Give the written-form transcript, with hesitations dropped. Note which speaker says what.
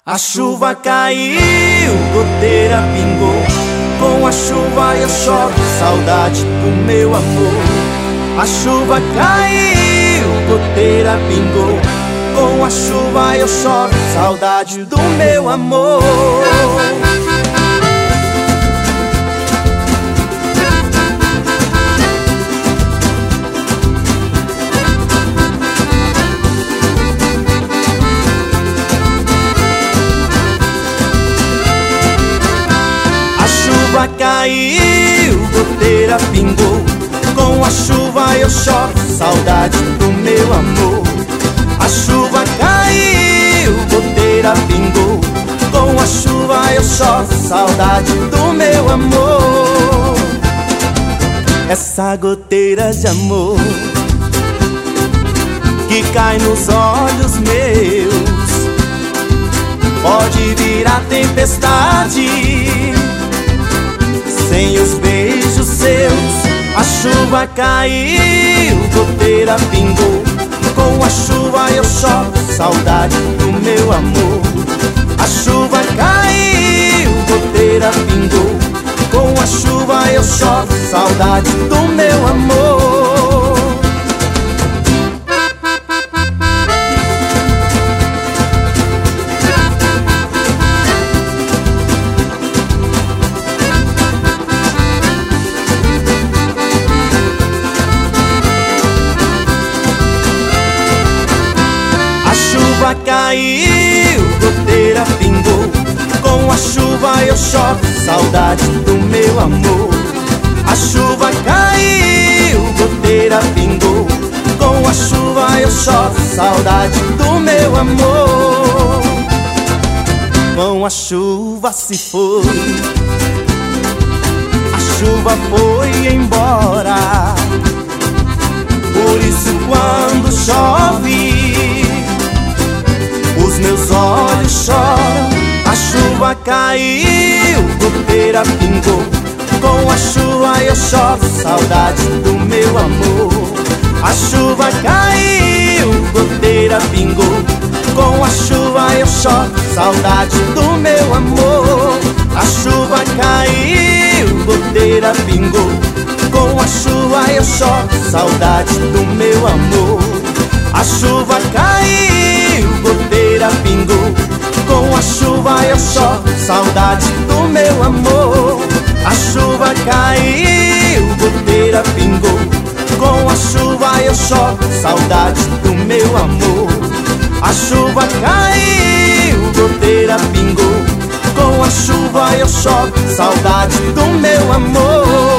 Speaker 1: A chuva caiu, goteira pingou. Com a chuva eu choro, saudade do meu amor. A chuva caiu, goteira pingou. Com a chuva eu choro, saudade do meu amor. A chuva caiu, goteira pingou. Com a chuva eu choro, saudade do meu amor. A chuva caiu, goteira pingou. Com a chuva eu choro, saudade do meu amor. Essa goteira de amor que cai nos olhos meus pode virar tempestade sem os beijos seus. A chuva caiu, goteira pingou. Com a chuva eu choro, saudade do meu amor. A chuva caiu, goteira pingou. Com a chuva eu choro, saudade do meu amor. A chuva caiu, goteira pingou. Com a chuva eu choro, saudade do meu amor. A chuva caiu, goteira pingou. Com a chuva eu choro, saudade do meu amor. Com a chuva se foi, a chuva foi embora. Por isso quando chove os meus olhos choram. A chuva caiu, goteira pingou. Com a chuva eu choro, saudade do meu amor. A chuva caiu, goteira pingou. Com a chuva eu choro, saudade do meu amor. A chuva caiu, goteira pingou. Com a chuva eu choro, saudade do meu amor. A chuva caiu, goteira pingou. Com a chuva eu choro, saudade do meu amor. A chuva caiu, goteira pingou. Com a chuva eu choro, saudade do meu amor. A chuva caiu, goteira pingou. Com a chuva eu choro, saudade do meu amor.